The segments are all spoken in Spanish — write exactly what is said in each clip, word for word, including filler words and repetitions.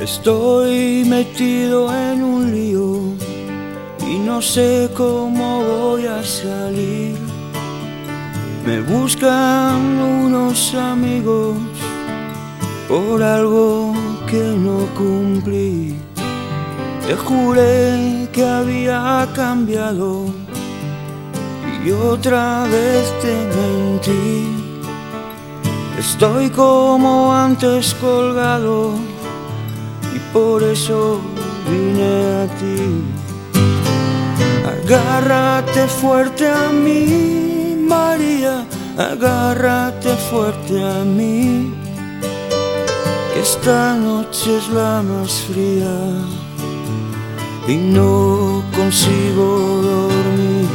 Estoy metido en un lío y no sé cómo voy a salir. Me buscan unos amigos por algo que no cumplí. Te juré que había cambiado y otra vez te mentí. Estoy como antes colgado y por eso vine a ti. Agárrate fuerte a mí, María, agárrate fuerte a mí, que esta noche es la más fría y no consigo dormir.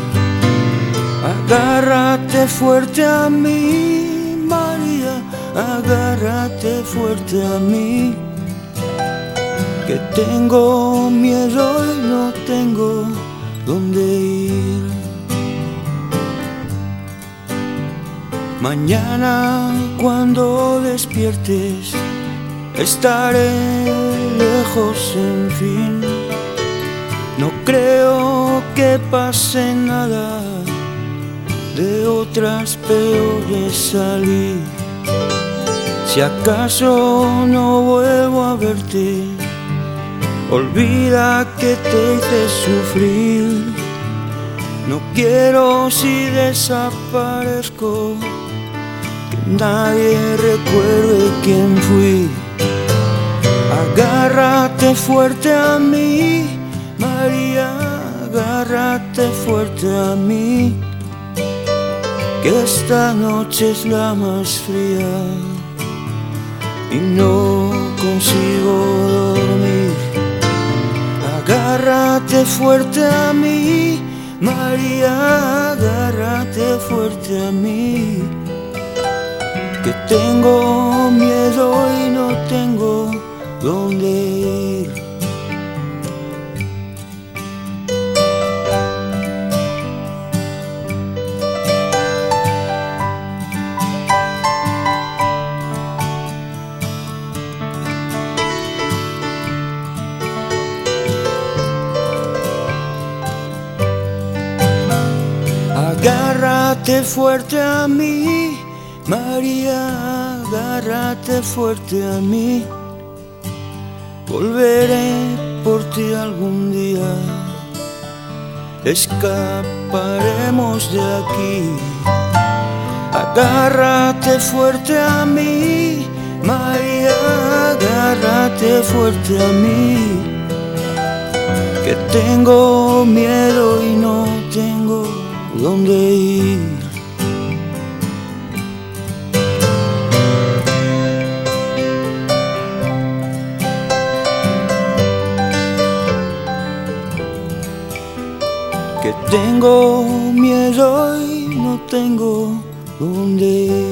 Agárrate fuerte a mí, María, agárrate fuerte a mí, que tengo miedo y no tengo dónde ir. Mañana cuando despiertes estaré lejos, en fin. No creo que pase nada, de otras peores salir. Si acaso no vuelvo a verte, olvida que te hice sufrir. No quiero, si desaparezco, que nadie recuerde quién fui. Agárrate fuerte a mí, María, agárrate fuerte a mí, que esta noche es la más fría y no consigo dormir. Agárrate fuerte a mí, María, agárrate fuerte a mí, que tengo miedo y no tengo dónde ir. Agárrate fuerte a mí, María, agárrate fuerte a mí. Volveré por ti algún día, escaparemos de aquí. Agárrate fuerte a mí, María, agárrate fuerte a mí, que tengo miedo y no tengo dónde ir. Que tengo miedo y no tengo dónde ir.